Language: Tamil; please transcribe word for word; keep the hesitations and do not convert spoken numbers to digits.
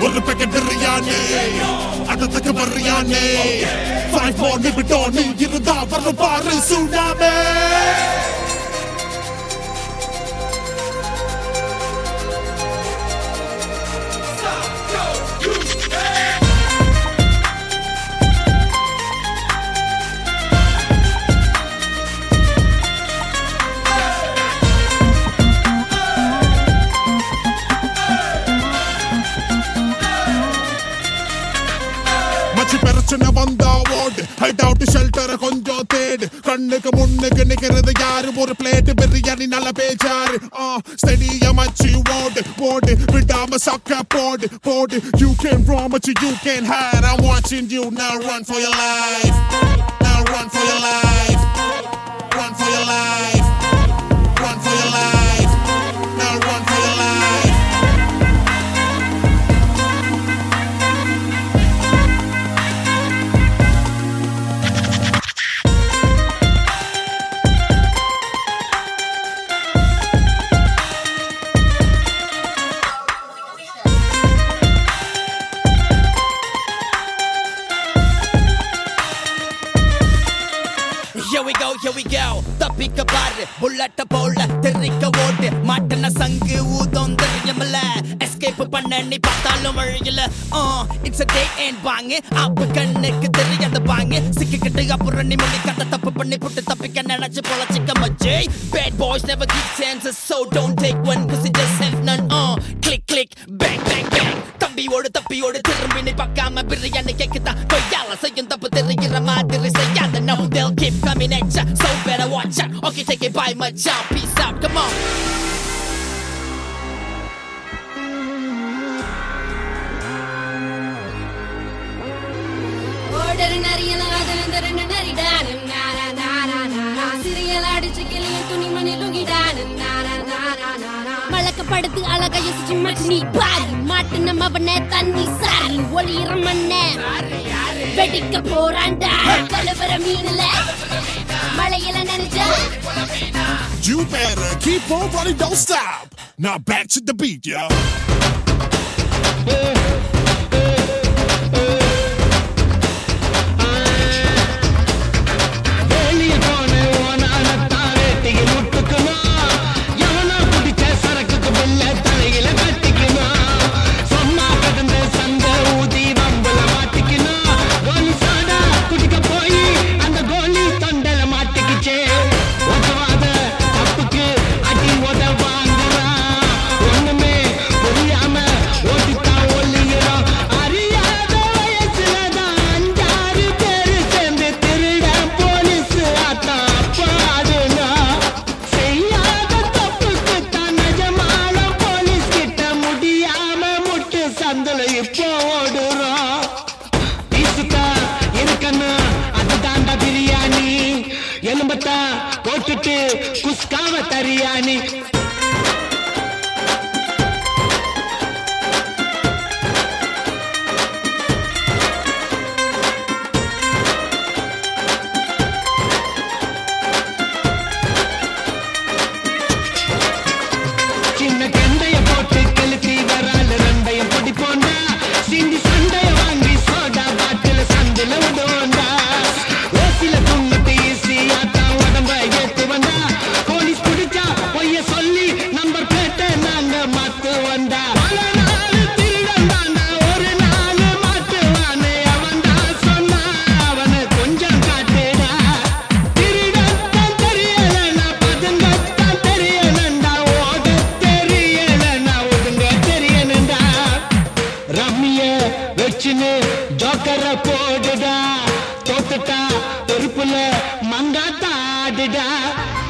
ஒரு packet biryani adutha biryani five more nibidoni irundha varum paru tsunami பிரச்சனை வந்தா ஓடு ஹைட் அவுட் ஷெல்டர் கொஞ்சம் தேடு கண்ணுக்கு முன்னுக்கு நிக்கிறது யாரு ஒரு பிளேட் பிரியாணி நல்ல பேச்சாரு ஸ்டெடியா மச்சி ஓடு ஓடு விடாம சக்க போடு போடு you can run but you can't hide I'm watching you now run for your life now run for your life run for your life run for your life now run for your life Here we go, here we go. தப்பிக்க பாரு புல்லட்ட போல தெரிக்க ஓட்டு மாட்டன சங்கு ஊதம் தெரியமல எஸ்கேப் பண்ண நீ பார்த்தாலும் வழியில இட்ஸ் a day and வாங்க அப்ப கண்ணுக்கு தெரியாத வாங்க சிக்கிக்கிட்டு அப்புறம் நீ மொழி கட்ட தப்பு பண்ணி புட்டு தப்பிக்க நினைச்சு போல சிக்க மச்சே bad boys never give chances so don't take one cause it just have none uh click click bang bang bang தம்பியோடு தப்பியோடு திரும்பி நீ பார்க்காம பிரியாணி கேக்குதா கொய்யால செய்யும் தப்பு தெரிகிற மாதிரி செய்யாத no they'll keep coming at ya so better watch out okay take it by my job peace out come on order nariyala adandar naridan nara nara nara siriyala adichikili tuni mani lungidan nara nara nara malaka paduthu alaga yesichi matni bari matna mavane tanni sari olira manne vedikka poranda kalvara meenala malayila nenecha you better keep on running don't stop now back to the beat yo போட்டுட்டு குஸ்காவ தரியானி சின்ன கண்டைய போட்டு கெளுத்தி வரால ரெண்டையும் பொடி போண்டா சிந்தி சண்டைய வாங்கி சோடா பாட்டில சந்தில விடுவோண்டா ஓசில துண்ணத்து ஈஸியா தான் உடம்ப ஏத்து வந்தா போலீஸ் பிடிச்சா பொய்ய சொல்லி நம்பர் பிளேட்ட நாங்க மாத்து வந்தா பல நாள் திருடன் தாண்டா ஒரு நாள் மாட்டுவானே அவன் தான் சொன்னா அவனை கொஞ்சம் காட்டுடா திருடன் தான் தெரியலன்னா பதுங்கத்தான் தெரியலண்டா ஓட தெரியலன்னா ஒதுங்க தெரியணுண்டா ரம்மிய வச்சுன்னு ஜோக்கர போடுடா தோத்துட்டா தெருப்புல மங்காத்தாடுடா